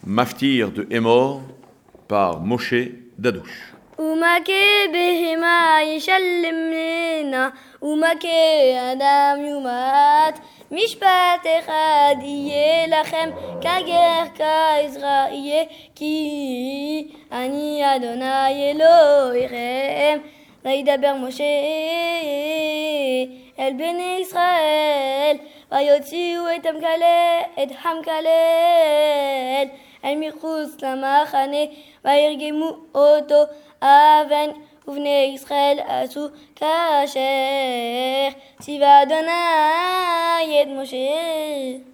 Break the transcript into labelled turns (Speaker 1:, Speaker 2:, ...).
Speaker 1: Maftir de Hémor par Moshe Dadouche.
Speaker 2: ומכה בהמה ישלם לנה, ומכה אדם יומת. משפט אחד יהיה לכם, כגר כעזרא יהיה, כי אני אדוני אלוהיכם. וידבר משה אל בני ישראל, ויוציאו את המקלל אל מחוץ למחנה, וירגמו אותו אבן, ובני ישראל עשו כאשר ציווה אדוני את משה.